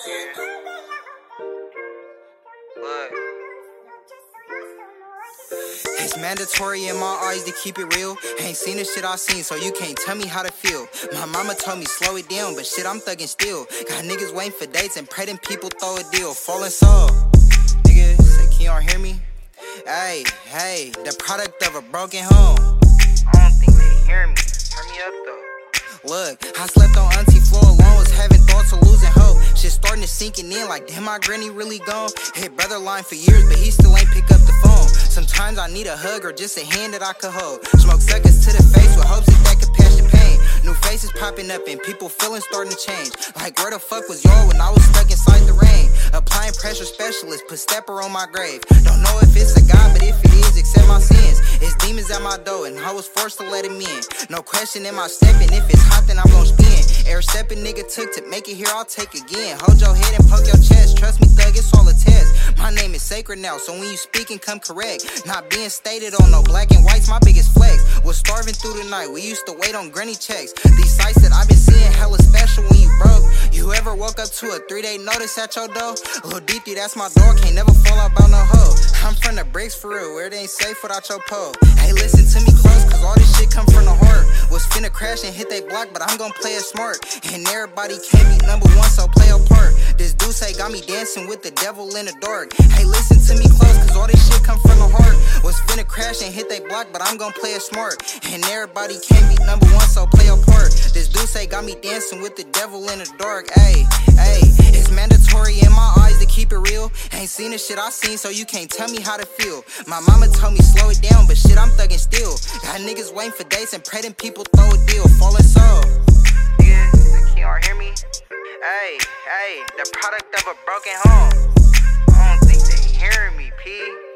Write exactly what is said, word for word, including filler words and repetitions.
Yeah. Look. It's mandatory in my eyes to keep it real. Ain't seen the shit I seen, so you can't tell me how to feel. My mama told me slow it down, but shit, I'm thuggin' still. Got niggas waiting for dates and pray them people throw a deal. Falling soul. Niggas say, can y'all hear me? Hey, hey, the product of a broken home. I don't think they hear me. Turn me up though. Look, I slept on auntie floor alone, was having thoughts of losing hope. Shit starting to sinking in like, damn, my granny really gone. Hit brother line for years, but he still ain't pick up the phone. Sometimes I need a hug or just a hand that I could hold. Smoke seconds to the face with hopes that that could patch the pain. New faces popping up and people feeling starting to change. Like where the fuck was y'all when I was stuck inside the rain? Applying pressure specialist, put stepper on my grave. Don't know if it's a God, but if it is, accept my sins. It's demons at my door and I was forced to let him in. No question am I stepping, if it's hot then I'm gon' spin. Air stepping nigga took to make it here, I'll take again. Hold your head and poke your chest, trust me thug, it's all a test. My name is sacred now, so when you speak and come correct. Not being stated on no black and white's my biggest flex. Was starving through the night, we used to wait on granny checks. These sights that I've been seeing hella special when you broke. You ever woke up to a three-day notice at your door? Lil D three, that's my dog, can't never fall out about no hoe. I'm from the bricks for real, where it ain't safe without your pole. Hey, listen to me close, cause all this shit come from the heart. Was finna crash and hit they block, but I'm gon' play it smart. And everybody can't be number one, so play a part. This dude say got me dancing with the devil in the dark. Hey, listen to me close, cause all this shit come from the heart. Was finna crash and hit they block, but I'm gon' play it smart. And everybody can't be number one, so play a part. This dude say got me dancing with the devil in the dark. Ayy, ayy, it's mandatory in my eyes to keep it real. Ain't seen the shit I seen, so you can't tell me how to feel. My mama told me slow it down, but shit, I'm thuggin' still. Got niggas waiting for dates and pray them people throw a deal. Falling soul. Yeah, can y'all hear me? Hey, hey, the product of a broken home. I don't think they hearing me, P.